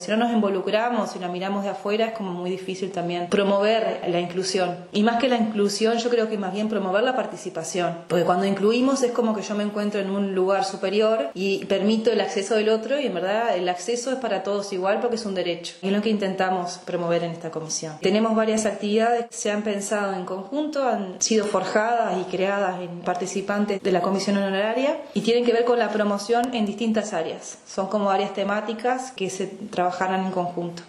Si no nos involucramos y la miramos de afuera, es como muy difícil también promover la inclusión. Y más que la inclusión, yo creo que más bien promover la participación. Porque cuando incluimos es como que yo me encuentro en un lugar superior y permito el acceso del otro, y en verdad el acceso es para todos igual porque es un derecho. Y es lo que intentamos promover en esta comisión. Tenemos varias actividades que se han pensado en conjunto, han sido forjadas y creadas en participantes de la comisión honoraria y tienen que ver con la promoción en distintas áreas. Son como áreas temáticas que se trabajarán en conjunto.